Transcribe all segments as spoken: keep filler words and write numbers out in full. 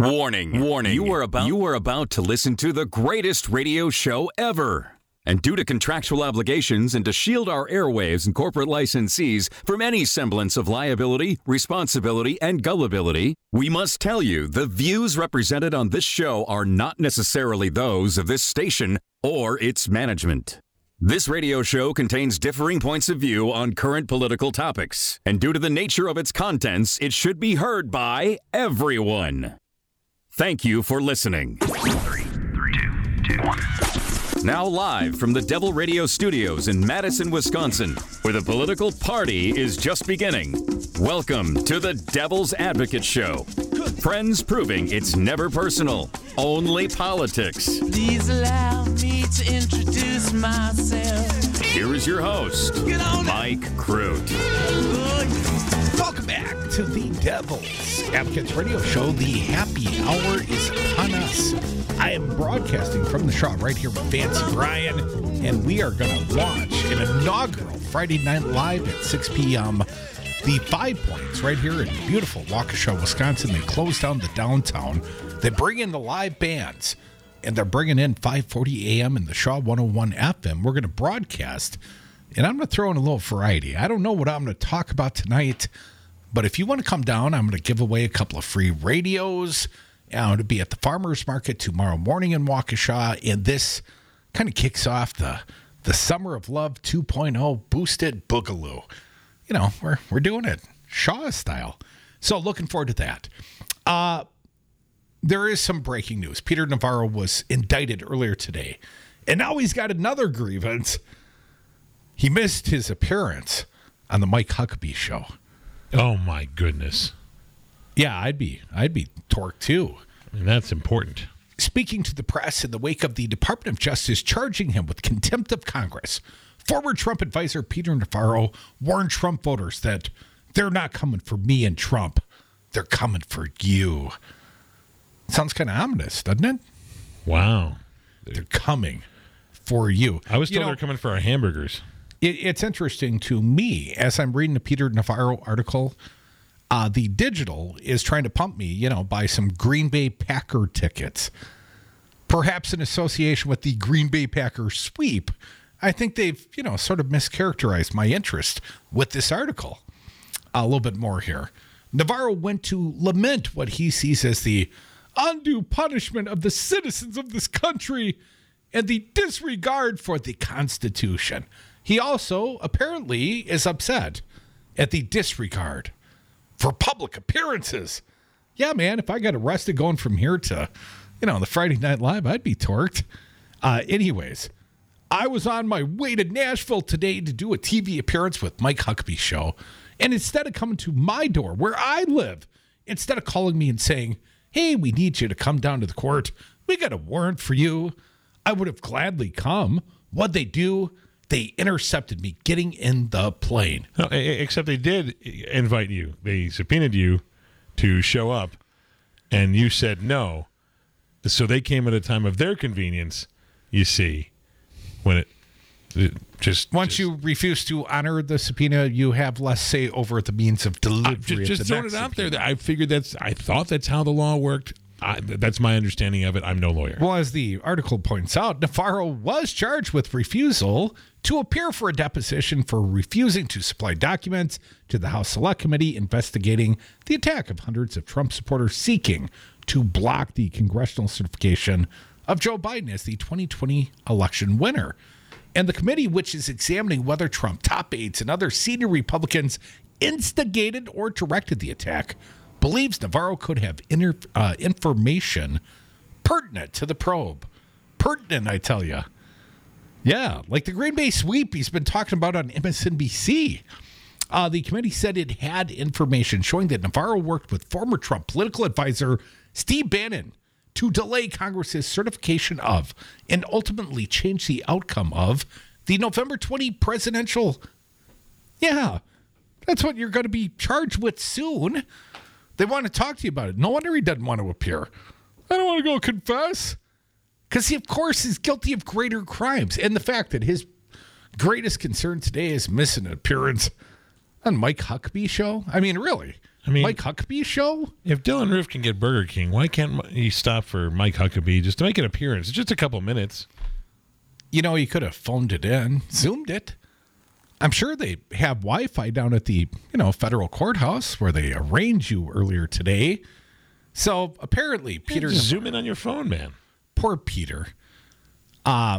Warning, warning. You are about you are about to listen to the greatest radio show ever. And due to contractual obligations and to shield our airwaves and corporate licensees from any semblance of liability, responsibility, and gullibility, we must tell you the views represented on this show are not necessarily those of this station or its management. This radio show contains differing points of view on current political topics, and due to the nature of its contents, it should be heard by everyone. Thank you for listening. Three, three, two, two, one. Now live from the Devil Radio Studios in Madison, Wisconsin, where the political party is just beginning. Welcome to the Devil's Advocate Show. Friends proving it's never personal, only politics. Please allow me to introduce myself. Here is your host, Mike Crute. Welcome back to the Devil's Advocates Radio Show. The happy hour is upon us. I am broadcasting from the shop right here with Fancy Brian, and we are going to launch an inaugural Friday Night Live at six p.m. The Five Points right here in beautiful Waukesha, Wisconsin. They close down the downtown. They bring in the live bands, and they're bringing in five forty a.m. in the Shaw one oh one F M. We're going to broadcast, and I'm going to throw in a little variety. I don't know what I'm going to talk about tonight, but if you want to come down, I'm going to give away a couple of free radios. I'm going to be at the Farmers Market tomorrow morning in Waukesha, and this kind of kicks off the the Summer of Love two point oh Boosted Boogaloo. You know, we're we're doing it Shaw style. So looking forward to that. Uh, there is some breaking news. Peter Navarro was indicted earlier today, and now he's got another grievance. He missed his appearance on the Mike Huckabee show. Oh my goodness. Yeah, I'd be I'd be torqued too. I mean, that's important. Speaking to the press in the wake of the Department of Justice charging him with contempt of Congress, former Trump advisor Peter Navarro warned Trump voters that they're not coming for me and Trump. They're coming for you. Sounds kind of ominous, doesn't it? Wow. They're coming for you. I was told you know, they're coming for our hamburgers. It, it's interesting to me, as I'm reading the Peter Navarro article, Uh, the Digital is trying to pump me, you know, buy some Green Bay Packer tickets. Perhaps in association with the Green Bay Packer sweep. I think they've, you know, sort of mischaracterized my interest with this article. A little bit more here. Navarro went to lament what he sees as the undue punishment of the citizens of this country and the disregard for the Constitution. He also apparently is upset at the disregard for public appearances. Yeah, man, if I got arrested going from here to, you know, the Friday Night Live, I'd be torqued. Uh, anyways, I was on my way to Nashville today to do a T V appearance with Mike Huckabee show. And instead of coming to my door where I live, instead of calling me and saying, hey, we need you to come down to the court, we got a warrant for you, I would have gladly come. What'd they do? They intercepted me getting in the plane. No, except they did invite you. They subpoenaed you to show up, and you said no. So they came at a time of their convenience, you see, when it, it just... Once just, you refuse to honor the subpoena, you have less say over the means of delivery. Just, just the throwing it out there. I figured that's... I thought that's how the law worked. I, that's my understanding of it. I'm no lawyer. Well, as the article points out, Navarro was charged with refusal to appear for a deposition for refusing to supply documents to the House Select Committee investigating the attack of hundreds of Trump supporters seeking to block the congressional certification of Joe Biden as the twenty twenty election winner. And the committee, which is examining whether Trump top aides and other senior Republicans instigated or directed the attack, believes Navarro could have inter- uh, information pertinent to the probe. Pertinent, I tell you. Yeah, like the Green Bay sweep he's been talking about on M S N B C. Uh, the committee said it had information showing that Navarro worked with former Trump political advisor Steve Bannon to delay Congress's certification of and ultimately change the outcome of the November twentieth presidential. Yeah, that's what you're going to be charged with soon. They want to talk to you about it. No wonder he doesn't want to appear. I don't want to go confess. Because he, of course, is guilty of greater crimes. And the fact that his greatest concern today is missing an appearance on Mike Huckabee show. I mean, really, I mean, Mike Huckabee show? if Dylan Roof can get Burger King, why can't he stop for Mike Huckabee just to make an appearance? It's just a couple minutes. You know, he could have phoned it in, Zoomed it. I'm sure they have Wi-Fi down at the, you know, federal courthouse where they arraigned you earlier today. So apparently, Peter, Just zoom in on your phone, man. poor Peter. Uh,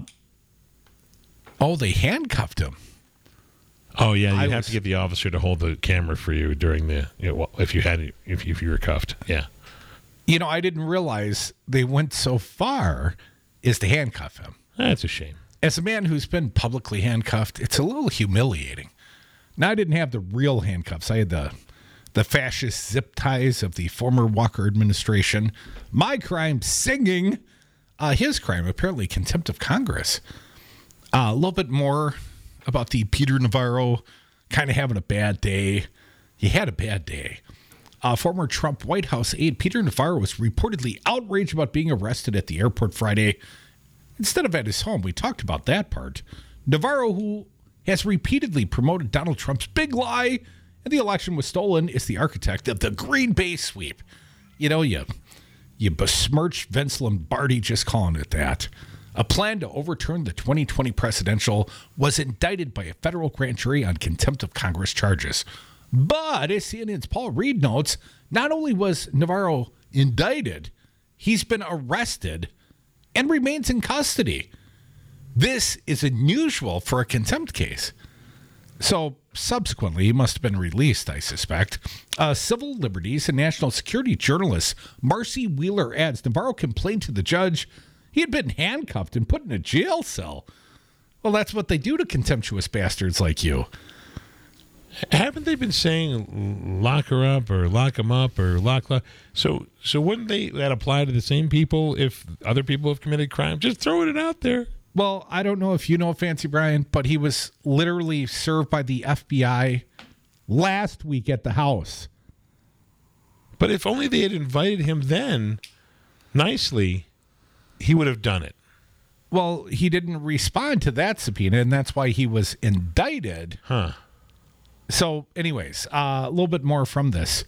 oh, they handcuffed him. Oh yeah, I you have was- to get the officer to hold the camera for you during the, you know, well, if you had if if you were cuffed. Yeah. You know, I didn't realize they went so far as to handcuff him. That's a shame. As a man who's been publicly handcuffed, it's a little humiliating. Now, I didn't have the real handcuffs. I had the the fascist zip ties of the former Walker administration. My crime, singing. Uh, his crime, apparently contempt of Congress. Uh, a little bit more about the Peter Navarro kind of having a bad day. He had a bad day. Uh, former Trump White House aide Peter Navarro was reportedly outraged about being arrested at the airport Friday instead of at his home. We talked about that part. Navarro, who has repeatedly promoted Donald Trump's big lie and the election was stolen, is the architect of the Green Bay sweep. You know, you, you besmirched Vince Lombardi just calling it that. A plan to overturn the twenty twenty presidential was indicted by a federal grand jury on contempt of Congress charges. But as C N N's Paul Reed notes, not only was Navarro indicted, he's been arrested and remains in custody. This is unusual for a contempt case. So subsequently, he must have been released, I suspect. Uh, civil liberties and national security journalist Marcy Wheeler adds Navarro complained to the judge he had been handcuffed and put in a jail cell. Well, that's what they do to contemptuous bastards like you. Haven't they been saying lock her up or lock him up or lock, lock? So, so wouldn't they that apply to the same people if other people have committed crime? Just throwing it out there. Well, I don't know if you know Fancy Brian, but he was literally served by the F B I last week at the house. But if only they had invited him then nicely, he would have done it. Well, he didn't respond to that subpoena, and that's why he was indicted. Huh. So, anyways, uh, a little bit more from this.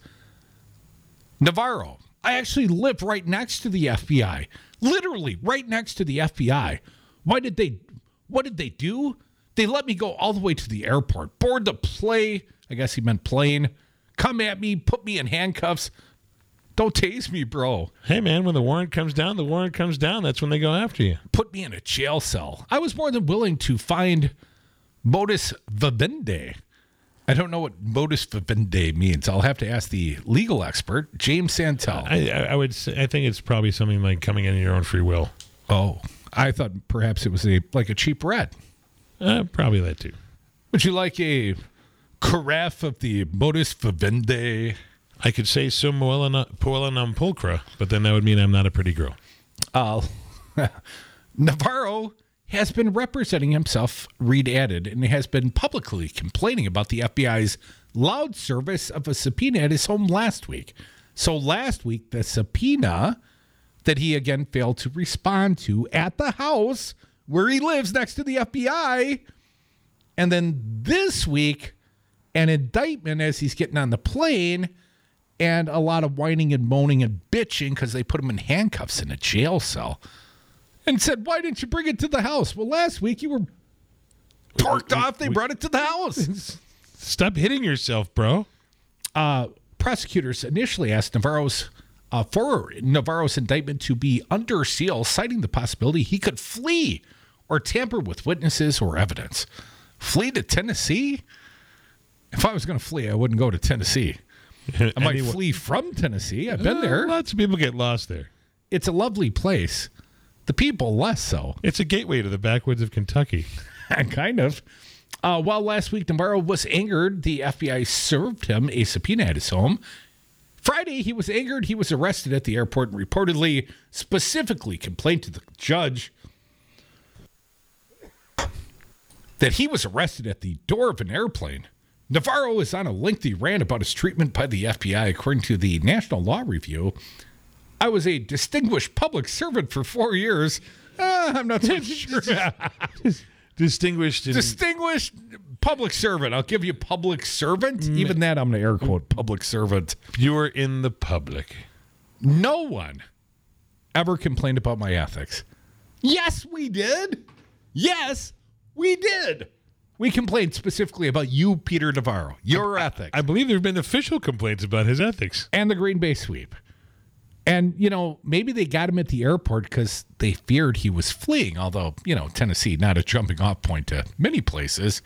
Navarro, I actually live right next to the F B I. Literally right next to the F B I. Why did they, what did they do? They let me go all the way to the airport, board the plane, I guess he meant plane, come at me, put me in handcuffs. Don't tase me, bro. Hey, man, when the warrant comes down, the warrant comes down. That's when they go after you. Put me in a jail cell. I was more than willing to find modus vivendi. I don't know what modus vivendi means. I'll have to ask the legal expert, James Santel. I, I, I would say, I think it's probably something like coming in your own free will. Oh, I thought perhaps it was a like a cheap rat. Uh, probably that too. Would you like a carafe of the modus vivendi? I could say sum puella non pulchra, but then that would mean I'm not a pretty girl. Uh, Navarro has been representing himself, Reed added, and has been publicly complaining about the F B I's loud service of a subpoena at his home last week. So last week, the subpoena that he again failed to respond to at the house where he lives next to the F B I. And then this week, an indictment as he's getting on the plane and a lot of whining and moaning and bitching because they put him in handcuffs in a jail cell. And said, why didn't you bring it to the house? Well, last week you were parked off. They brought it to the house. Stop hitting yourself, bro. Uh, prosecutors initially asked Navarro's uh, for Navarro's indictment to be under seal, citing the possibility he could flee or tamper with witnesses or evidence. Flee to Tennessee? If I was going to flee, I wouldn't go to Tennessee. I might Anyway. flee from Tennessee. I've been Uh, there. Lots of people get lost there. It's a lovely place. The people less so. It's a gateway to the backwoods of Kentucky. Kind of. Uh, while last week Navarro was angered, the F B I served him a subpoena at his home. Friday, he was angered. He was arrested at the airport and reportedly specifically complained to the judge that he was arrested at the door of an airplane. Navarro is on a lengthy rant about his treatment by the F B I, according to the National Law Review. I was a distinguished public servant for four years. Uh, I'm not so sure. distinguished. In, Distinguished public servant. I'll give you public servant. Even that, I'm going to air quote public servant. you were in the public. No one ever complained about my ethics. Yes, we did. Yes, we did. We complained specifically about you, Peter Navarro, your ethics. I believe there have been official complaints about his ethics. And the Green Bay sweep. And, you know, maybe they got him at the airport because they feared he was fleeing, although, you know, Tennessee, not a jumping off point to many places.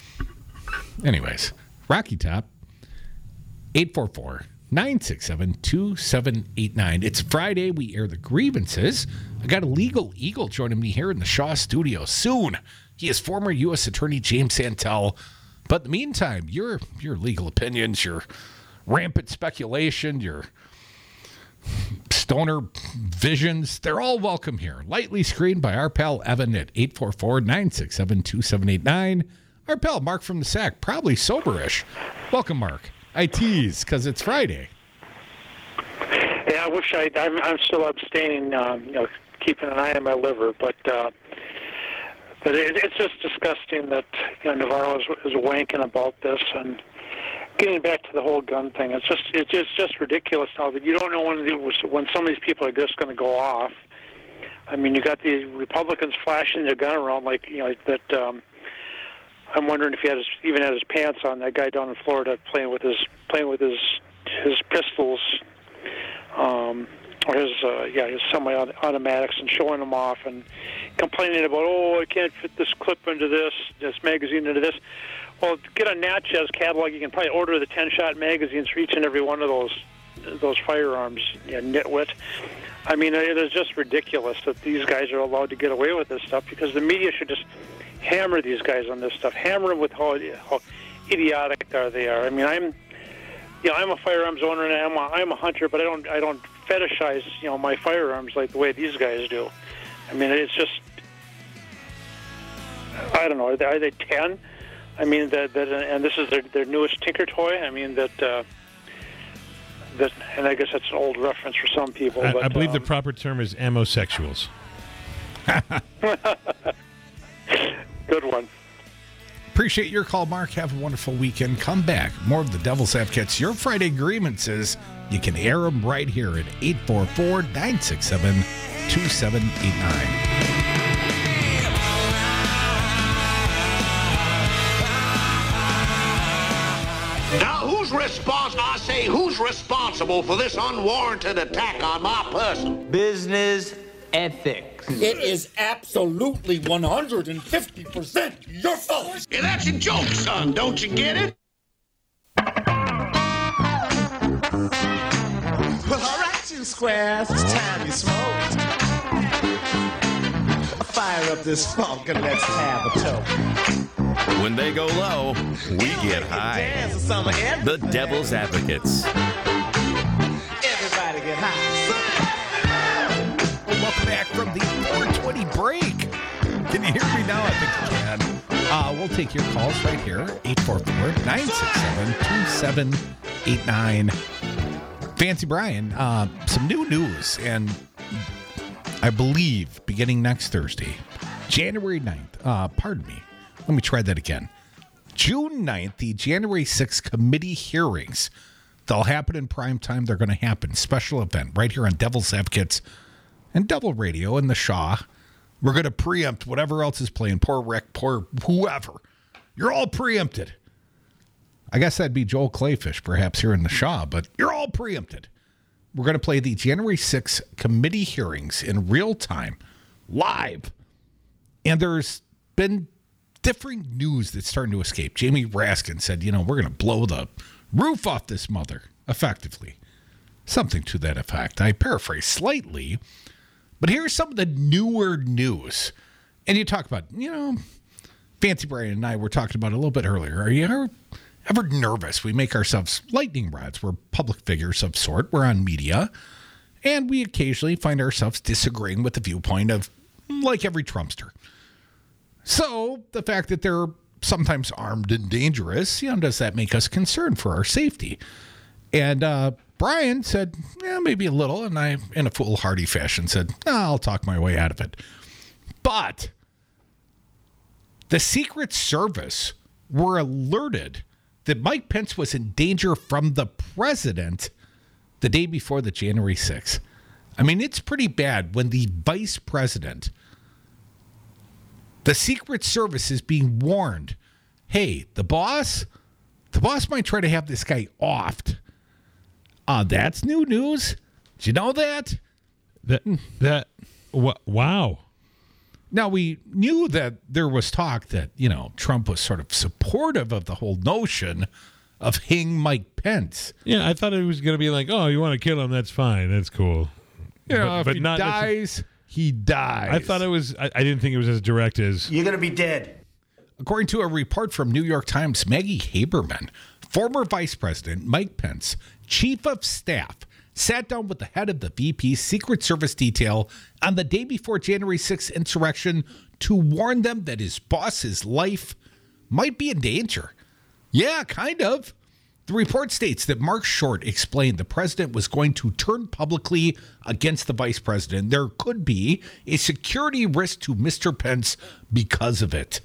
Anyways, Rocky Top, eight four four, nine six seven, two seven eight nine. It's Friday. We air the grievances. I got a legal eagle joining me here in the Shaw studio soon. He is former U S Attorney James Santel. But in the meantime, your your legal opinions, your rampant speculation, your stoner visions, they're all welcome here. Lightly screened by our pal Evan at eight four four, nine six seven, two seven eight nine. Our pal Mark from the Sack, probably soberish. Welcome, Mark. I tease because it's Friday. Yeah, I wish I. I'm, I'm still abstaining, um, you know, keeping an eye on my liver, but uh, but it, it's just disgusting that you know Navarro is, is wanking about this. And getting back to the whole gun thing, it's just it's just, just ridiculous now that you don't know when the, when some of these people are just going to go off. I mean, you got the Republicans flashing their gun around like you know that. Um, I'm wondering if he had his, even had his pants on. That guy down in Florida playing with his playing with his his pistols, um, or his uh, yeah his semi-automatics, and showing them off and complaining about, oh, I can't fit this clip into this this magazine into this. Well, get a Natchez catalog. You can probably order the ten-shot magazines for each and every one of those those firearms. You know, nitwit. I mean, it is just ridiculous that these guys are allowed to get away with this stuff because the media should just hammer these guys on this stuff. Hammer them with how, how idiotic are they are. I mean, I'm, you know, I'm a firearms owner and I'm a, I'm a hunter, but I don't I don't fetishize you know my firearms like the way these guys do. I mean, it's just I don't know. Are they, are they ten? I mean, that that and this is their their newest Tinker toy. I mean that. Uh, that and I guess that's an old reference for some people. I, but, I believe um, the proper term is ammosexuals. Good one. Appreciate your call, Mark. Have a wonderful weekend. Come back. More of the Devil's Advocates. Your Friday grievances, you can air them right here at eight four four, nine six seven, two seven eight nine. Now, who's responsible? I say, who's responsible for this unwarranted attack on my person? Business ethics. It is absolutely one hundred fifty percent your fault. Yeah, that's a joke, son. Don't you get it? Well, all right, you squares, it's time you smoked. Fire up this funk and let's have a toke. When they go low, we get high. The Devil's Advocates. Everybody get high. Welcome back from the four twenty break. Can you hear me now? I think you can. Uh, we'll take your calls right here, eight four four, nine six seven, two seven eight nine. Fancy Brian, uh, some new news, and I believe beginning next Thursday, January ninth, uh, pardon me, let me try that again. June ninth, the January sixth committee hearings, they'll happen in prime time. They're going to happen. Special event right here on Devil's Advocates and Devil Radio and the Shaw. We're going to preempt whatever else is playing. Poor Rick, poor whoever. You're all preempted. I guess that'd be Joel Clayfish perhaps here in the Shaw, but you're all preempted. We're going to play the January sixth committee hearings in real time, live. And there's been differing news that's starting to escape. Jamie Raskin said, you know, we're going to blow the roof off this mother, effectively. Something to that effect. I paraphrase slightly. But here's some of the newer news. And you talk about, you know, Fancy Brian and I were talking about it a little bit earlier. Are you ever, ever nervous? We make ourselves lightning rods. We're public figures of sort. We're on media. And we occasionally find ourselves disagreeing with the viewpoint of, like every Trumpster. So the fact that they're sometimes armed and dangerous, you know, does that make us concerned for our safety? And uh, Brian said, yeah, maybe a little. And I, in a foolhardy fashion, said, no, I'll talk my way out of it. But The Secret Service were alerted that Mike Pence was in danger from the president the day before the January sixth. I mean, it's pretty bad when the vice president, the Secret Service, is being warned, hey, the boss, the boss might try to have this guy offed. Uh, that's new news. Did you know that? That, that, wh- wow. Now, we knew that there was talk that, you know, Trump was sort of supportive of the whole notion of hanging Mike Pence. Yeah, I thought it was going to be like, oh, you want to kill him? That's fine. That's cool. You know, but, if but he not dies, he dies. I thought it was, I, I didn't think it was as direct as. You're going to be dead. According to a report from New York Times, Maggie Haberman, former Vice President Mike Pence, Chief of Staff, sat down with the head of the V P's Secret Service detail on the day before January sixth insurrection to warn them that his boss's life might be in danger. Yeah, kind of. The report states that Mark Short explained the president was going to turn publicly against the vice president. There could be a security risk to Mister Pence because of it.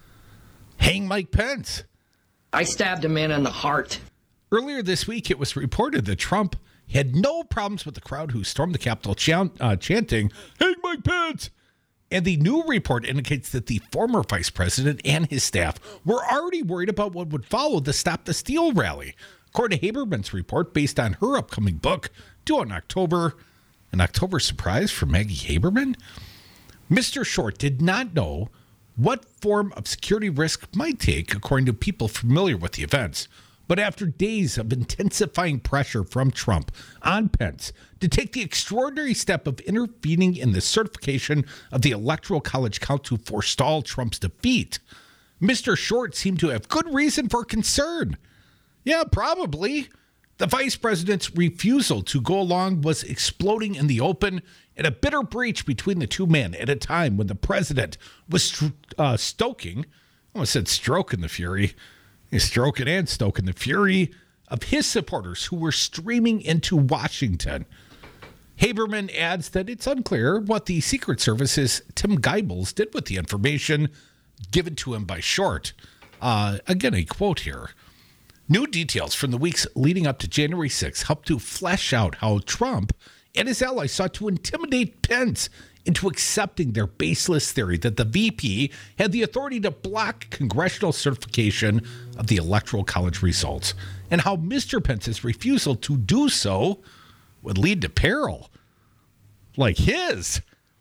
Hang Mike Pence. I stabbed a man in the heart. Earlier this week, it was reported that Trump had no problems with the crowd who stormed the Capitol chant, uh, chanting, "Hang Mike Pence!" And the new report indicates that the former vice president and his staff were already worried about what would follow the Stop the Steal rally. According to Haberman's report, based on her upcoming book, due in October, an October surprise for Maggie Haberman, Mister Short did not know what form of security risk might take, according to people familiar with the events. But after days of intensifying pressure from Trump on Pence to take the extraordinary step of intervening in the certification of the Electoral College count to forestall Trump's defeat, Mister Short seemed to have good reason for concern. Yeah, probably. The vice president's refusal to go along was exploding in the open in a bitter breach between the two men at a time when the president was uh, stoking, I almost said stroking the fury, He's stroking and stoking the fury of his supporters who were streaming into Washington. Haberman adds that it's unclear what the Secret Service's Tim Geibels did with the information given to him by Short. Uh, again, a quote here. New details from the weeks leading up to January sixth helped to flesh out how Trump and his allies sought to intimidate Pence into accepting their baseless theory that the V P had the authority to block congressional certification of the Electoral College results, and how Mister Pence's refusal to do so would lead to peril like his.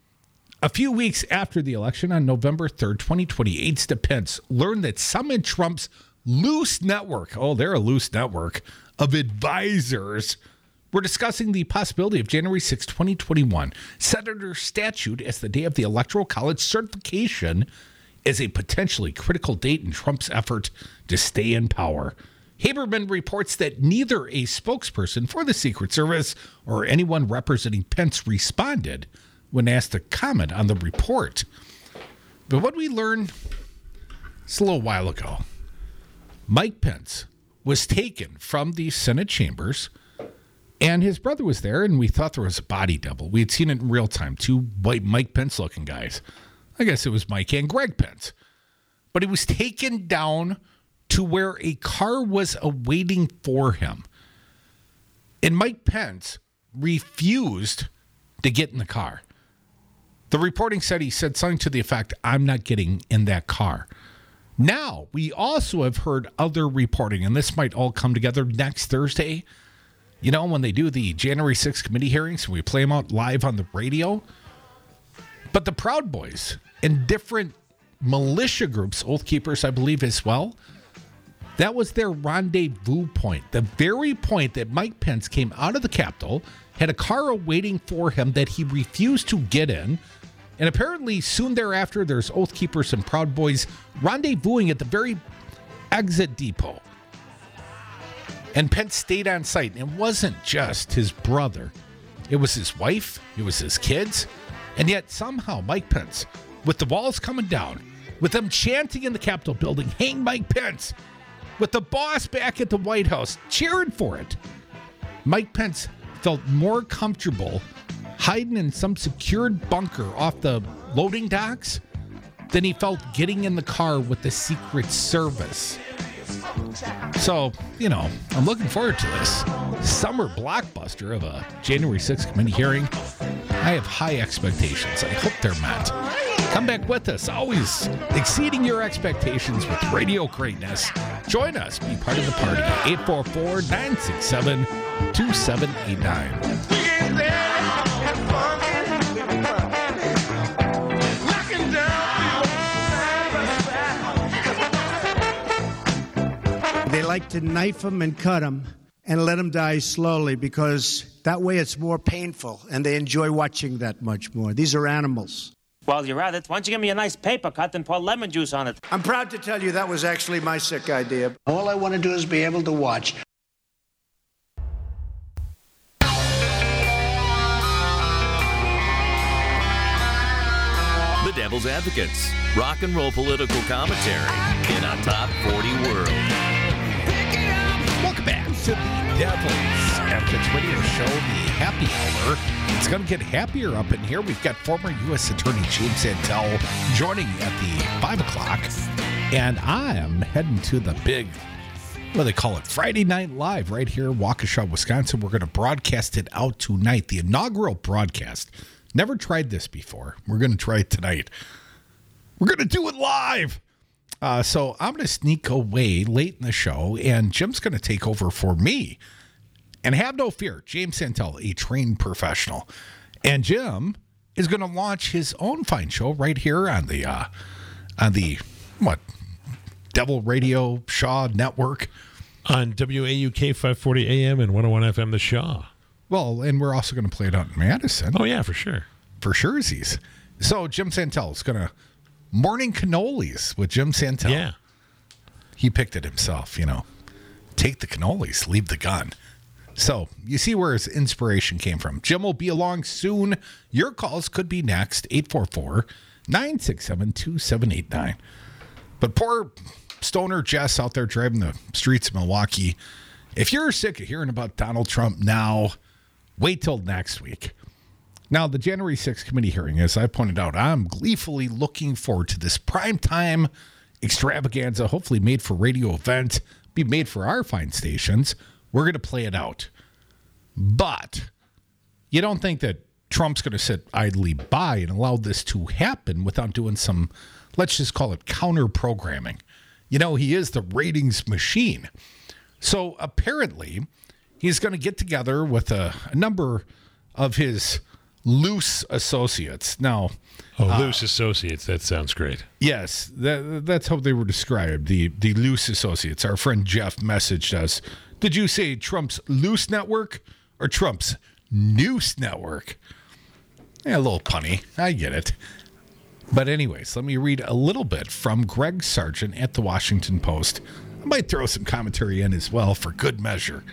A few weeks after the election, on November third, twenty twenty, aides to Pence learned that some in Trump's loose network, oh, they're a loose network, of advisors we're discussing the possibility of January sixth, twenty twenty-one, Senator statute as the day of the Electoral College certification as a potentially critical date in Trump's effort to stay in power. Haberman reports that neither a spokesperson for the Secret Service or anyone representing Pence responded when asked to comment on the report. But what we learned just a little while ago, Mike Pence was taken from the Senate chambers, and his brother was there, and we thought there was a body double. We had seen it in real time, two white Mike Pence-looking guys. I guess it was Mike and Greg Pence. But he was taken down to where a car was awaiting for him. And Mike Pence refused to get in the car. The reporting said he said something to the effect, "I'm not getting in that car." Now, we also have heard other reporting, and this might all come together next Thursday. You know, when they do the January sixth committee hearings, we play them out live on the radio. But the Proud Boys and different militia groups, Oath Keepers, I believe, as well, that was their rendezvous point. The very point that Mike Pence came out of the Capitol, had a car awaiting for him that he refused to get in. And apparently soon thereafter, there's Oath Keepers and Proud Boys rendezvousing at the very exit depot. And Pence stayed on site. And it wasn't just his brother. It was his wife. It was his kids. And yet somehow Mike Pence, with the walls coming down, with them chanting in the Capitol building, "Hang Mike Pence," with the boss back at the White House cheering for it, Mike Pence felt more comfortable hiding in some secured bunker off the loading docks than he felt getting in the car with the Secret Service. So, you know, I'm looking forward to this summer blockbuster of a January sixth committee hearing. I have high expectations. I hope they're met. Come back with us, always exceeding your expectations with radio greatness. Join us, be part of the party. eight four four, nine six seven, two seven eight nine. They like to knife them and cut them and let them die slowly because that way it's more painful and they enjoy watching that much more. These are animals. Well, you're at it. Why don't you give me a nice paper cut and pour lemon juice on it? I'm proud to tell you that was actually my sick idea. All I want to do is be able to watch. The Devil's Advocates, rock and roll political commentary in a top forty world. Welcome back to the Devil's Advocates radio show, the Happy Hour. It's going to get happier up in here. We've got former U S Attorney James Santel joining at the five o'clock. And I am heading to the big, what do they call it, Friday Night Live right here in Waukesha, Wisconsin. We're going to broadcast it out tonight, the inaugural broadcast. Never tried this before. We're going to try it tonight. We're going to do it live. Uh, so I'm going to sneak away late in the show, and Jim's going to take over for me. And have no fear, James Santel, a trained professional. And Jim is going to launch his own fine show right here on the, uh, on the, what, Devil Radio Shaw Network. On W A U K five forty A M and one oh one F M, The Shaw. Well, and we're also going to play it out in Madison. Oh, yeah, for sure. For surezies. So Jim Santel is going to morning cannolis with Jim Santel. Yeah. He picked it himself, you know. Take the cannolis, leave the gun. So you see where his inspiration came from. Jim will be along soon. Your calls could be next. eight four four, nine six seven, two seven eight nine. But poor stoner Jess out there driving the streets of Milwaukee. If you're sick of hearing about Donald Trump now, wait till next week. Now, the January sixth committee hearing, as I pointed out, I'm gleefully looking forward to this primetime extravaganza, hopefully made for radio event, be made for our fine stations. We're going to play it out. But you don't think that Trump's going to sit idly by and allow this to happen without doing some, let's just call it counter programming. You know, he is the ratings machine. So apparently, he's going to get together with a, a number of his loose associates. Now, oh, uh, loose associates. That sounds great. Yes, that, that's how they were described. The the loose associates. Our friend Jeff messaged us. Did you say Trump's loose network or Trump's noose network? Yeah, a little punny. I get it. But anyways, let me read a little bit from Greg Sargent at the Washington Post. I might throw some commentary in as well for good measure.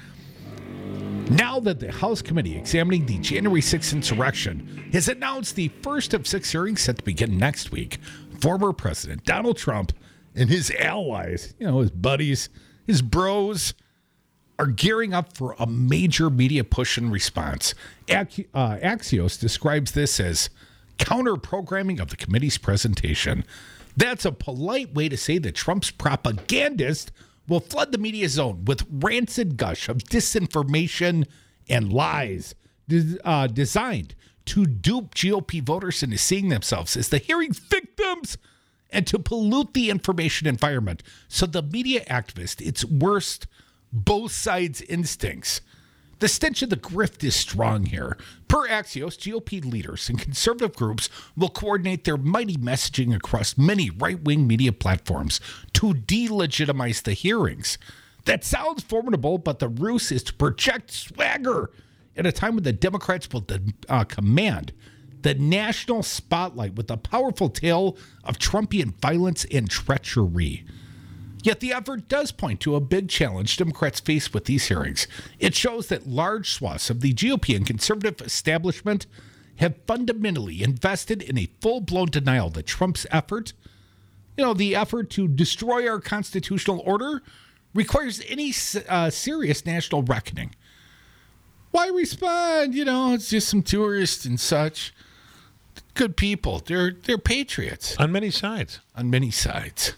Now that the House committee examining the January sixth insurrection has announced the first of six hearings set to begin next week, former President Donald Trump and his allies, you know, his buddies, his bros, are gearing up for a major media push and response. Ac- uh, Axios describes this as counter-programming of the committee's presentation. That's a polite way to say that Trump's propagandists will flood the media zone with rancid gush of disinformation and lies des- uh, designed to dupe G O P voters into seeing themselves as the hearing victims and to pollute the information environment. So the media activist, its worst both sides' instincts. The stench of the grift is strong here. Per Axios, G O P leaders and conservative groups will coordinate their mighty messaging across many right-wing media platforms to delegitimize the hearings. That sounds formidable, but the ruse is to project swagger at a time when the Democrats will uh, command the national spotlight with a powerful tale of Trumpian violence and treachery. Yet the effort does point to a big challenge Democrats face with these hearings. It shows that large swaths of the G O P and conservative establishment have fundamentally invested in a full-blown denial that Trump's effort, you know, the effort to destroy our constitutional order, requires any uh, serious national reckoning. Why respond? You know, it's just some tourists and such. good people. They're they're patriots. On many sides. On many sides.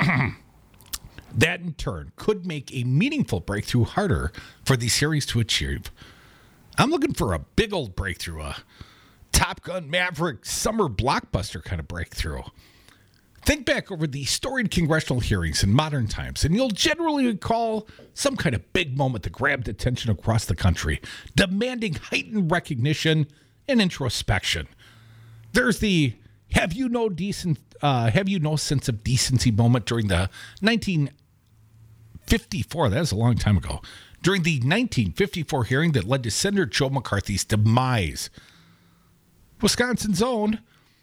That, in turn, could make a meaningful breakthrough harder for these hearings to achieve. I'm looking for a big old breakthrough, a Top Gun Maverick summer blockbuster kind of breakthrough. Think back over the storied congressional hearings in modern times, and you'll generally recall some kind of big moment that grabbed attention across the country, demanding heightened recognition and introspection. There's the have you no decent, uh, have you no sense of decency moment during the nineteen fifty-four, that was a long time ago, during the nineteen fifty-four hearing that led to Senator Joe McCarthy's demise. Wisconsin's own,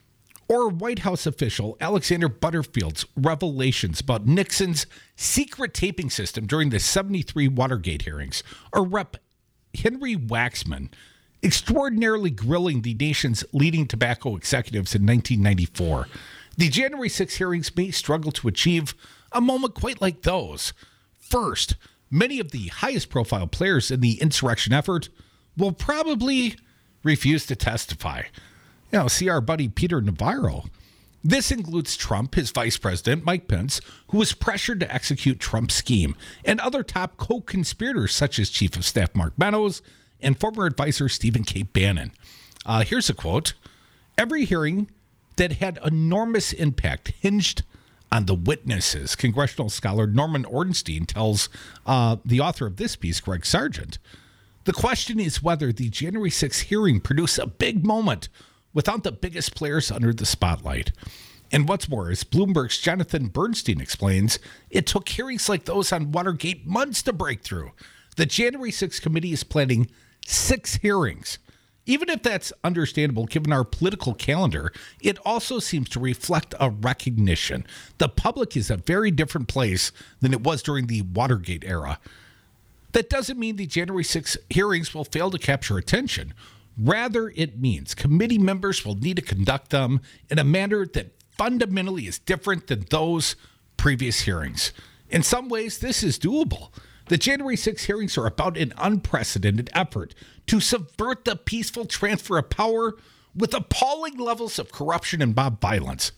or White House official Alexander Butterfield's revelations about Nixon's secret taping system during the seventy-three Watergate hearings, or Rep Henry Waxman extraordinarily grilling the nation's leading tobacco executives in nineteen ninety-four. The January sixth hearings may struggle to achieve a moment quite like those. First, many of the highest profile players in the insurrection effort will probably refuse to testify. You know, see our buddy Peter Navarro. This includes Trump, his vice president, Mike Pence, who was pressured to execute Trump's scheme, and other top co-conspirators such as Chief of Staff Mark Meadows and former advisor Stephen K. Bannon. Uh, here's a quote. Every hearing that had enormous impact hinged on the witnesses. Congressional scholar Norman Ornstein tells uh, the author of this piece, Greg Sargent. The question is whether the January sixth hearing produced a big moment without the biggest players under the spotlight. And what's more, as Bloomberg's Jonathan Bernstein explains, it took hearings like those on Watergate months to break through. The January sixth committee is planning six hearings. Even if that's understandable given our political calendar, it also seems to reflect a recognition. The public is a very different place than it was during the Watergate era. That doesn't mean the January sixth hearings will fail to capture attention. Rather, it means committee members will need to conduct them in a manner that fundamentally is different than those previous hearings. In some ways, this is doable. The January sixth hearings are about an unprecedented effort to subvert the peaceful transfer of power with appalling levels of corruption and mob violence.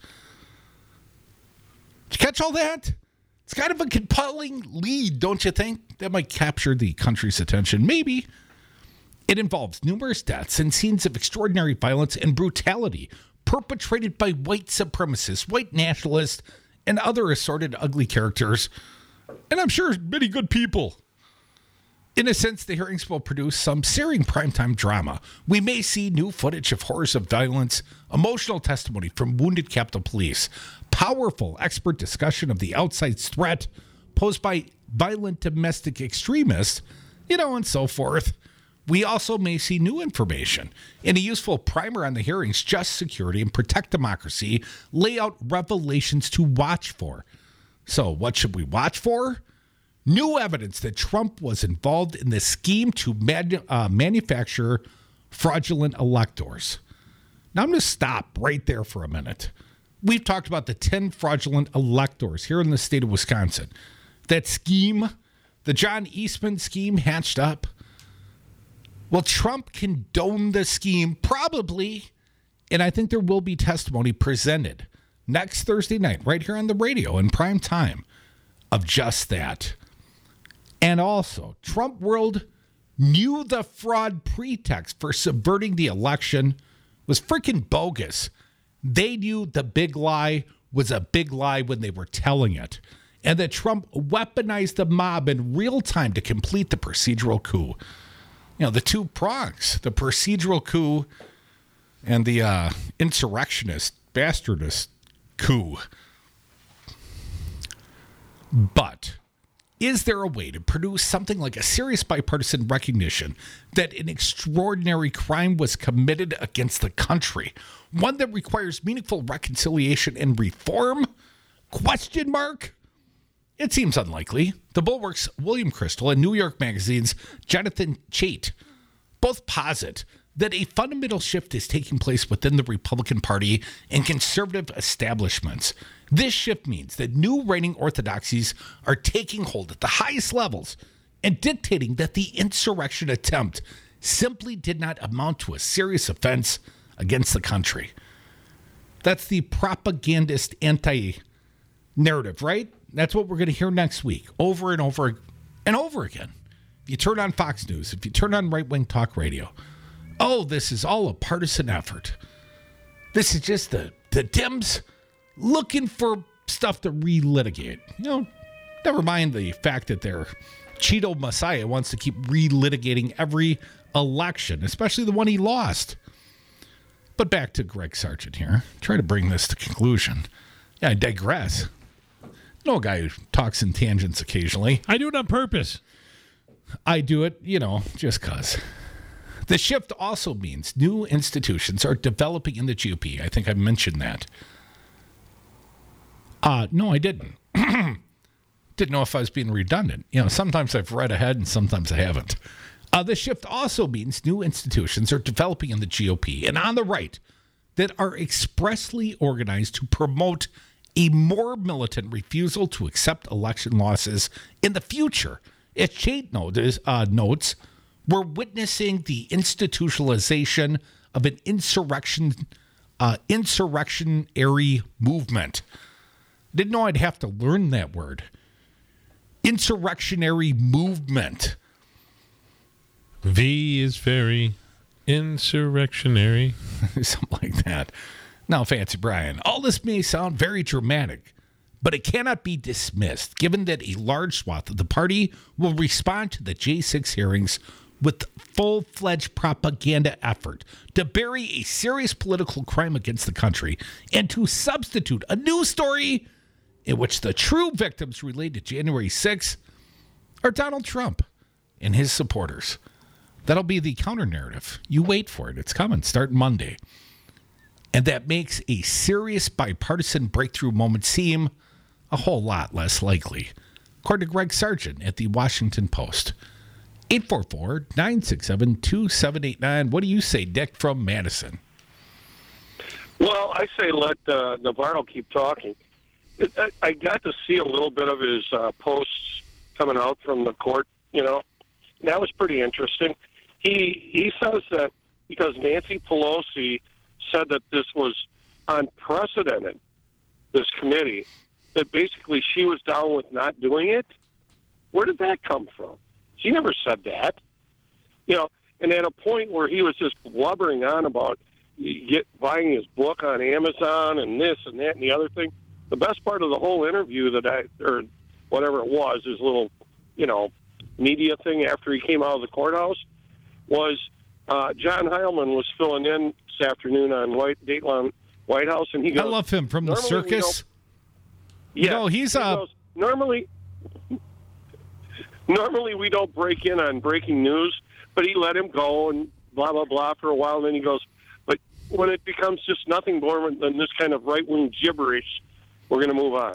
Did you catch all that? It's kind of a compelling lead, don't you think? That might capture the country's attention. Maybe. It involves numerous deaths and scenes of extraordinary violence and brutality perpetrated by white supremacists, white nationalists, and other assorted ugly characters. And I'm sure many good people. In a sense, the hearings will produce some searing primetime drama. We may see new footage of horrors of violence, emotional testimony from wounded Capitol Police, powerful expert discussion of the outside threat posed by violent domestic extremists, you know, and so forth. We also may see new information. In a useful primer on the hearings, Just Security and Protect Democracy lay out revelations to watch for. So what should we watch for? New evidence that Trump was involved in the scheme to manu- uh, manufacture fraudulent electors. Now I'm going to stop right there for a minute. We've talked about the ten fraudulent electors here in the state of Wisconsin. That scheme, the John Eastman scheme hatched up. Well, Trump condoned the scheme, probably, and I think there will be testimony presented next Thursday night, right here on the radio in prime time, of just that. And also, Trump world knew the fraud pretext for subverting the election was freaking bogus. They knew the big lie was a big lie when they were telling it, and that Trump weaponized the mob in real time to complete the procedural coup. You know, the two prongs, the procedural coup and the uh, insurrectionist, bastardist coup. But is there a way to produce something like a serious bipartisan recognition that an extraordinary crime was committed against the country? One that requires meaningful reconciliation and reform? Question mark? It seems unlikely. The Bulwark's William Crystal and New York Magazine's Jonathan Chait both posit that a fundamental shift is taking place within the Republican Party and conservative establishments. This shift means that new reigning orthodoxies are taking hold at the highest levels and dictating that the insurrection attempt simply did not amount to a serious offense against the country. That's the propagandist anti-narrative, right? That's what we're going to hear next week, over and over and over again. If you turn on Fox News, if you turn on right-wing talk radio, oh, this is all a partisan effort. This is just the, the Dems looking for stuff to relitigate. You know, never mind the fact that their Cheeto Messiah wants to keep relitigating every election, especially the one he lost. But back to Greg Sargent here. Try to bring this to conclusion. Yeah, I digress. No guy who talks in tangents occasionally. I do it on purpose. I do it, you know, just because. The shift also means new institutions are developing in the G O P. I think I mentioned that. Uh, no, I didn't. Didn't know if I was being redundant. You know, sometimes I've read ahead and sometimes I haven't. Uh, the shift also means new institutions are developing in the G O P and on the right that are expressly organized to promote a more militant refusal to accept election losses in the future. As Chait notes, uh, notes, we're witnessing the institutionalization of an insurrection, uh, insurrectionary movement. Didn't know I'd have to learn that word. Insurrectionary movement. V is very insurrectionary. Something like that. Now, Fancy Brian, all this may sound very dramatic, but it cannot be dismissed, given that a large swath of the party will respond to the J six hearings with full-fledged propaganda effort to bury a serious political crime against the country and to substitute a news story in which the true victims related to January sixth are Donald Trump and his supporters. That'll be the counter-narrative. You wait for it. It's coming. Start Monday. And that makes a serious bipartisan breakthrough moment seem a whole lot less likely, according to Greg Sargent at the Washington Post. eight four four, nine six seven, two seven eight nine. What do you say, Dick from Madison? Well, I say let uh, Navarro keep talking. I, I got to see a little bit of his uh, posts coming out from the court, you know. And that was pretty interesting. He he says that because Nancy Pelosi said that this was unprecedented, this committee, that basically she was down with not doing it. Where did that come from? She never said that. You know, and at a point where he was just blubbering on about get buying his book on Amazon and this and that and the other thing, the best part of the whole interview that I, or whatever it was, his little, you know, media thing after he came out of the courthouse, was uh, John Heilman was filling in this afternoon on White Dateline White House, and he goes, I love him from the circus. Yeah, you know, he's he uh, goes, normally. Normally we don't break in on breaking news, but he let him go and blah blah blah for a while, and then he goes, but when it becomes just nothing more than this kind of right wing gibberish, we're going to move on.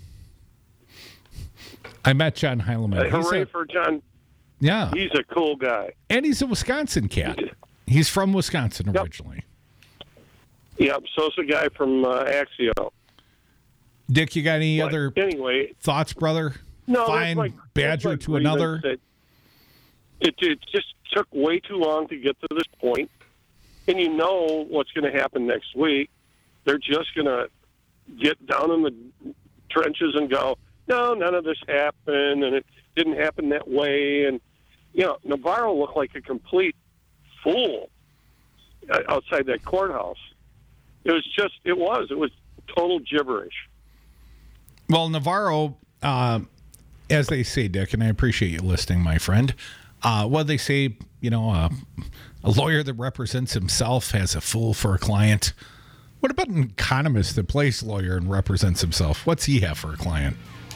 I met John Heilemann. Uh, hooray a, for John. Yeah. He's a cool guy. And he's a Wisconsin cat. He's from Wisconsin originally. Yep, yep. so's a guy from uh, Axio. Dick, you got any but other anyway, thoughts, brother? No, Fine like, Badger like to another? It, it, it just took way too long to get to this point, and you know what's going to happen next week. They're just going to get down in the trenches and go, no, none of this happened, and it didn't happen that way. And, you know, Navarro looked like a complete fool outside that courthouse. It was just, it was. It was total gibberish. Well, Navarro, uh, as they say, Dick, and I appreciate you listening, my friend, uh, what they say, you know, uh, a lawyer that represents himself has a fool for a client. What about an economist that plays lawyer and represents himself? What's he have for a client?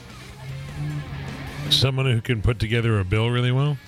Someone who can put together a bill really well?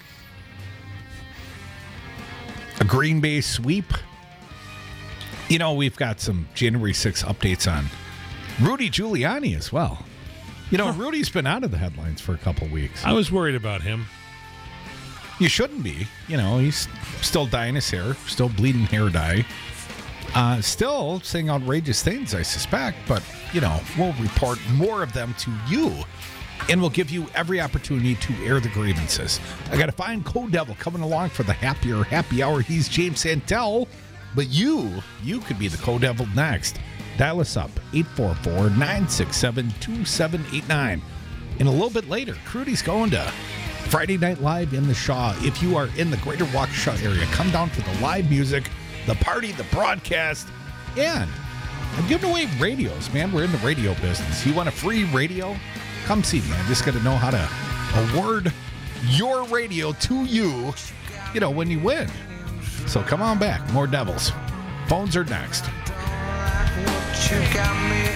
A Green Bay sweep? You know, we've got some January sixth updates on Rudy Giuliani as well. You know, Rudy's been out of the headlines for a couple weeks. I was worried about him. You shouldn't be. You know, he's still dyeing his hair, still bleeding hair dye. Uh, still saying outrageous things, I suspect, but, you know, we'll report more of them to you, and we'll give you every opportunity to air the grievances. I got a fine co-devil coming along for the happier happy hour. He's James Santel, but you, you could be the co-devil next. Dial us up, eight four four, nine six seven, two seven eight nine. And a little bit later, Crudy's going to Friday Night Live in the Shaw. If you are in the greater Waukesha area, come down for the live music, the party, the broadcast, and I'm giving away radios, man. We're in the radio business. You want a free radio? Come see me. I just got to know how to award your radio to you, you know, when you win. So come on back. More Devils. Phones are next. You got me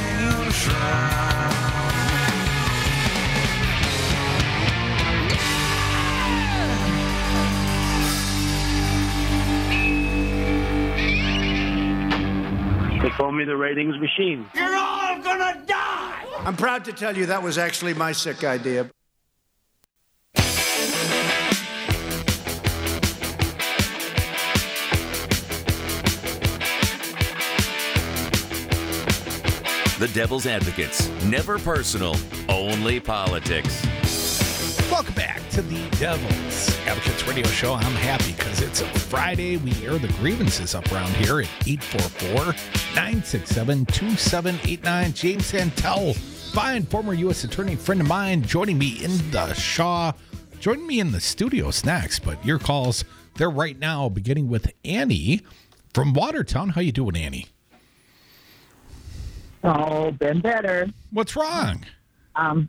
They call me the ratings machine. You're all gonna die! I'm proud to tell you that was actually my sick idea. The Devil's Advocates. Never personal, only politics. Welcome back to the Devil's Advocates Radio Show. I'm happy because it's a Friday. We air the grievances up around here at eight four four, nine six seven, two seven eight nine. James Santel, fine former U S attorney, friend of mine, joining me in the Shaw. Joining me in the studios next, but your calls, they're right now, beginning with Annie from Watertown. How you doing, Annie? Oh, been better. What's wrong? Um,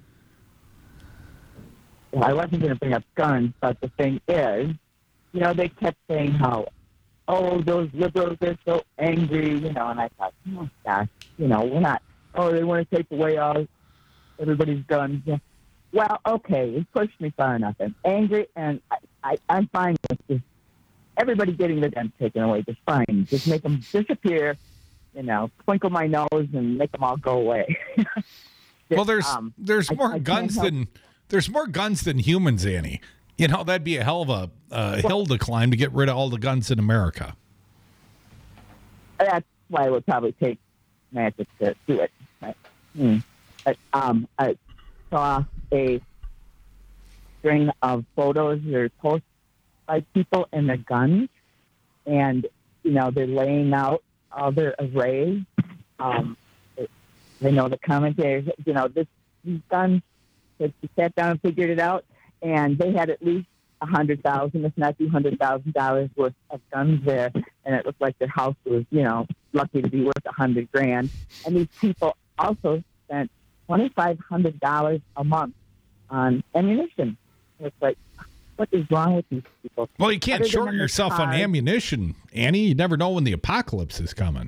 well, I wasn't going to bring up guns, but the thing is, you know, they kept saying how, oh, those liberals are so angry, you know, and I thought, oh, gosh, you know, we're not, oh, they want to take away all everybody's guns. Yeah. Well, okay, it pushed me far enough. I'm angry, and I, I, I'm fine with just everybody getting their guns taken away. Just fine. Just make them disappear. You know, twinkle my nose and make them all go away. Well, there's um, there's more I, I guns than there's more guns than humans, Annie. You know, that'd be a hell of a uh, well, hill to climb to get rid of all the guns in America. That's why it would probably take magic to do it. Right? Hmm. But um, I saw a string of photos that are posted by people and their guns, and you know they're laying out all their arrays. Um, they know the commentators, you know, this, these guns, they sat down and figured it out, and they had at least one hundred thousand dollars, if not two hundred thousand dollars worth of guns there, and it looked like their house was, you know, lucky to be worth one hundred grand. And these people also spent twenty-five hundred dollars a month on ammunition. It's like, what is wrong with these people? Well, you can't short yourself on ammunition, Annie. You never know when the apocalypse is coming.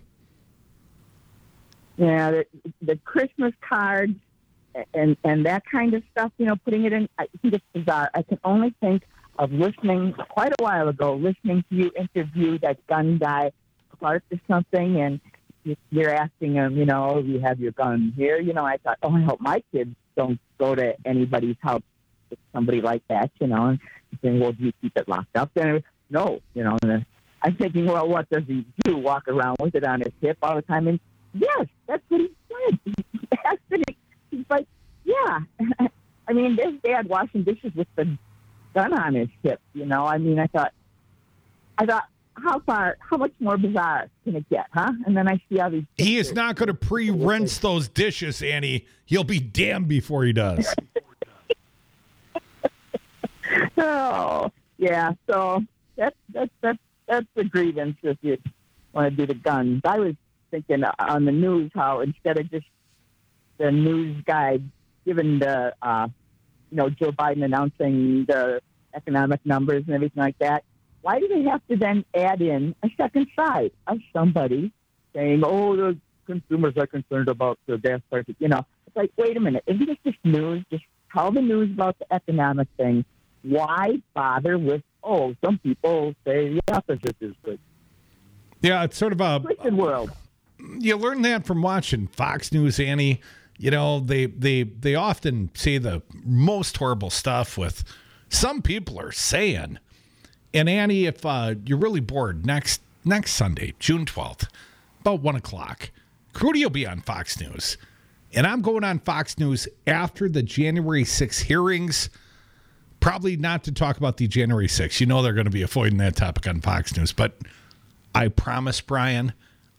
Yeah, the, the Christmas cards and and that kind of stuff, you know, putting it in, I think it's bizarre. I can only think of listening quite a while ago, listening to you interview that gun guy, Clark or something, and you're asking him, you know, you have your gun here. You know, I thought, oh, I hope my kids don't go to anybody's house with somebody like that, you know, and saying, well, do you keep it locked up? And no, you know, and I'm thinking, well, what does he do? Walk around with it on his hip all the time? And yes, that's what he said. He asked it. He's like, yeah. I mean, there's dad washing dishes with the gun on his hip, you know. I mean, I thought, I thought, how far, how much more bizarre can it get, huh? And then I see all these pictures. He is not going to pre-rinse those dishes, Annie. He'll be damned before he does. Oh, yeah. So that's that's that's that's the grievance if you want to do the guns. I was thinking on the news how instead of just the news guy giving the uh, you know Joe Biden announcing the economic numbers and everything like that, why do they have to then add in a second side of somebody saying, "Oh, the consumers are concerned about the gas prices"? You know, it's like, wait a minute, isn't this just news? Just tell the news about the economic thing. Why bother with, oh, some people say the opposite is good? Yeah, it's sort of a twisted world. You learn that from watching Fox News, Annie. You know, they they they often say the most horrible stuff with some people are saying. And Annie, if uh, you're really bored, next next Sunday, June twelfth, about one o'clock, Crudy will be on Fox News. And I'm going on Fox News after the January sixth hearings. Probably not to talk about the January sixth. You know they're going to be avoiding that topic on Fox News. But I promise, Brian,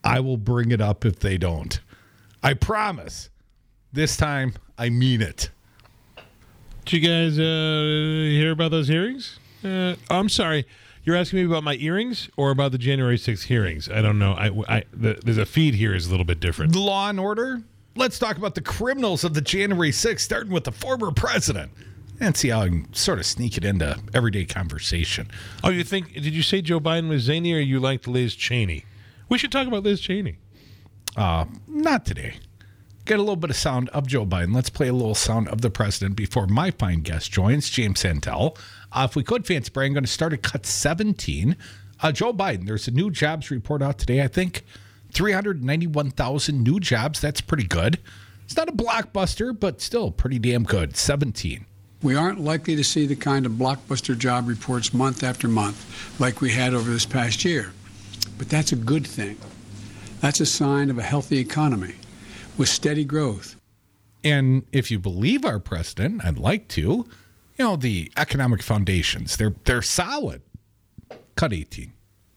I will bring it up if they don't. I promise. This time, I mean it. Did you guys uh, hear about those hearings? Uh, I'm sorry. You're asking me about my earrings or about the January sixth hearings? I don't know. I, I, the, there's a feed here is a little bit different. The Law and Order? Let's talk about the criminals of the January sixth, starting with the former president, and see how I can sort of sneak it into everyday conversation. Oh, you think, did you say Joe Biden was zany or you liked Liz Cheney? We should talk about Liz Cheney. Uh, not today. Get a little bit of sound of Joe Biden. Let's play a little sound of the president before my fine guest joins, James Santel. Uh, if we could, Fancy Brian, I'm going to start at cut seventeen. Uh, Joe Biden, there's a new jobs report out today. I think three hundred ninety-one thousand new jobs. That's pretty good. It's not a blockbuster, but still pretty damn good. seventeen. We aren't likely to see the kind of blockbuster job reports month after month like we had over this past year. But that's a good thing. That's a sign of a healthy economy with steady growth. And if you believe our president, I'd like to, you know, the economic foundations, they're they're solid. Cut eighteen.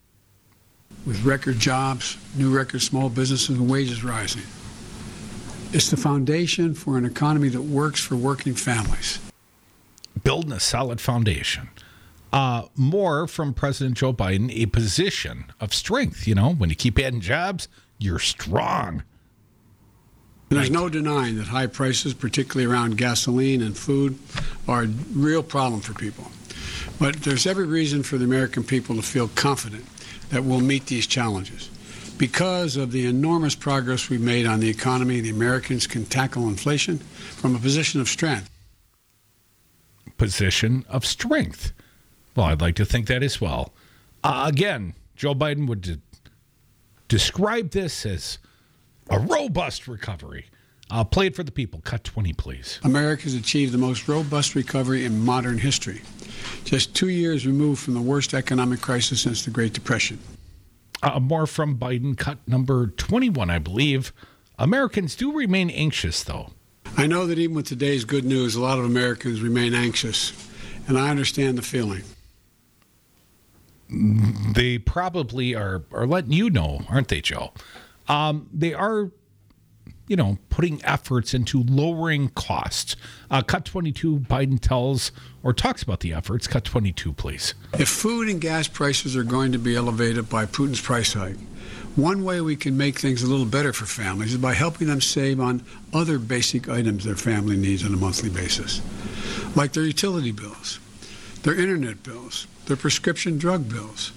With record jobs, new record small businesses, and wages rising. It's the foundation for an economy that works for working families. Building a solid foundation. Uh, more from President Joe Biden, a position of strength. You know, when you keep adding jobs, you're strong. There's no denying that high prices, particularly around gasoline and food, are a real problem for people. But there's every reason for the American people to feel confident that we'll meet these challenges. Because of the enormous progress we've made on the economy, the Americans can tackle inflation from a position of strength. Position of strength. Well, I'd like to think that as well. Uh, again, Joe Biden would de- describe this as a robust recovery. Uh, play it for the people. Cut twenty, please. America's achieved the most robust recovery in modern history. Just two years removed from the worst economic crisis since the Great Depression. Uh, more from Biden, cut number twenty-one, I believe. Americans do remain anxious, though. I know that even with today's good news, a lot of Americans remain anxious, and I understand the feeling. They probably are, are letting you know, aren't they, Joe? Um, they are, you know, putting efforts into lowering costs. Uh, cut twenty-two, Biden tells or talks about the efforts. Cut twenty-two, please. If food and gas prices are going to be elevated by Putin's price hike, one way we can make things a little better for families is by helping them save on other basic items their family needs on a monthly basis, like their utility bills, their internet bills, their prescription drug bills.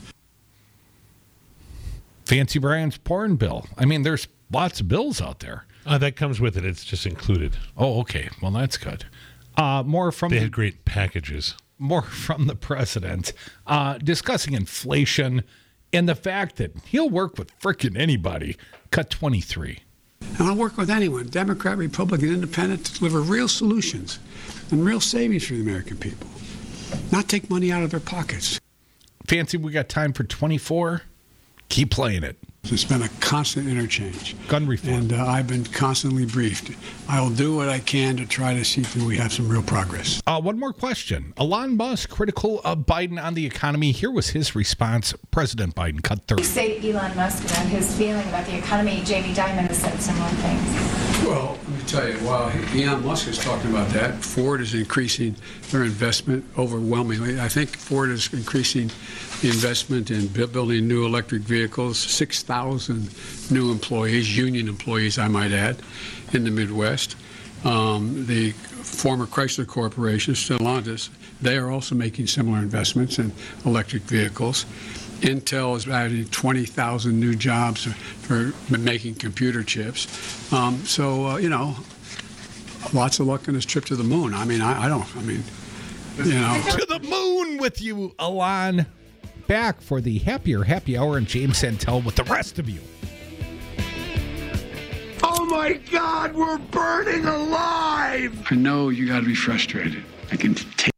Fancy Brian's porn bill. I mean, there's lots of bills out there. Uh, that comes with it. It's just included. Oh, okay. Well, that's good. Uh, more from they the, had great packages. More from the president uh, discussing inflation and the fact that he'll work with frickin' anybody. Cut twenty-three. And I'll work with anyone, Democrat, Republican, Independent, to deliver real solutions and real savings for the American people. Not take money out of their pockets. Fancy, we got time for twenty-four. Keep playing it. It's been a constant interchange. Gun reform. And uh, I've been constantly briefed. I will do what I can to try to see that we have some real progress. Uh, one more question. Elon Musk critical of Biden on the economy. Here was his response. President Biden, cut thirty. You say Elon Musk about his feeling about the economy. Jamie Dimon has said similar things. Well, let me tell you, while Elon Musk is talking about that, Ford is increasing their investment overwhelmingly. I think Ford is increasing the investment in building new electric vehicles, six thousand new employees, union employees, I might add, in the Midwest. Um, the former Chrysler Corporation, Stellantis, they are also making similar investments in electric vehicles. Intel is adding twenty thousand new jobs for making computer chips. Um, so, uh, you know, lots of luck on this trip to the moon. I mean, I, I don't, I mean, you know. To the moon with you, Elon. Back for the Happier Happy Hour and James Santel with the rest of you. Oh my God, we're burning alive! I know you got to be frustrated. I can take